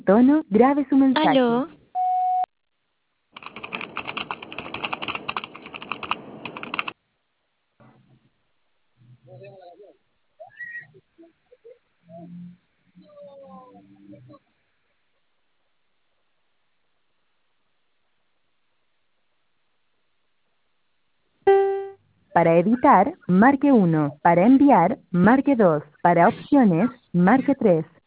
tono, grabe su mensaje. Aló, Para editar, marque 1. Para enviar, marque 2. Para opciones, marque 3.